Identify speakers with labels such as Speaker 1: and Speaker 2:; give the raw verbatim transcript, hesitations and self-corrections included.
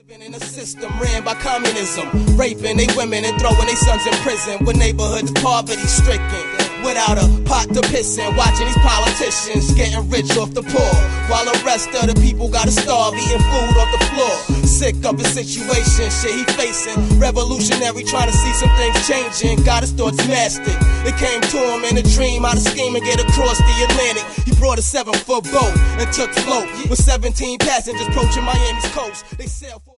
Speaker 1: Living in a system ran by communism, raping they women and throwing they sons in prison, with neighborhoods poverty stricken, without a pot to piss in, watching these politicians getting rich off the poor, while the rest of the people gotta starve eating food off the floor. Sick of the situation, shit he facing, revolutionary trying to see some things changing, got his thoughts mastered. It came to him in a dream how to scheme and get across the Atlantic. He brought a seven foot boat and took float with seventeen passengers approaching Miami's coast. They sailed for